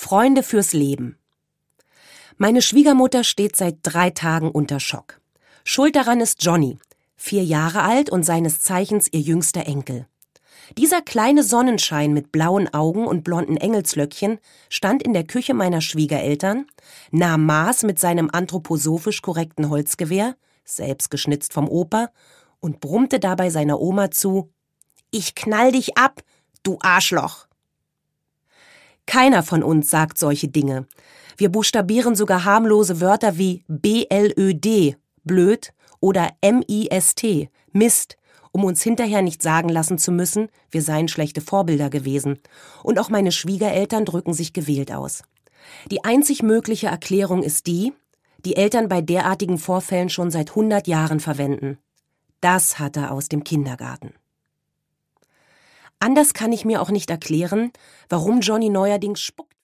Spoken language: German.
Freunde fürs Leben. Meine Schwiegermutter steht seit 3 Tagen unter Schock. Schuld daran ist Johnny, 4 Jahre alt und seines Zeichens ihr jüngster Enkel. Dieser kleine Sonnenschein mit blauen Augen und blonden Engelslöckchen stand in der Küche meiner Schwiegereltern, nahm Maß mit seinem anthroposophisch korrekten Holzgewehr, selbst geschnitzt vom Opa, und brummte dabei seiner Oma zu: »Ich knall dich ab, du Arschloch!« Keiner von uns sagt solche Dinge. Wir buchstabieren sogar harmlose Wörter wie BLÖD, blöd, oder MIST, Mist, um uns hinterher nicht sagen lassen zu müssen, wir seien schlechte Vorbilder gewesen. Und auch meine Schwiegereltern drücken sich gewählt aus. Die einzig mögliche Erklärung ist die Eltern bei derartigen Vorfällen schon seit 100 Jahren verwenden. Das hat er aus dem Kindergarten. Anders kann ich mir auch nicht erklären, warum Johnny neuerdings spuckt.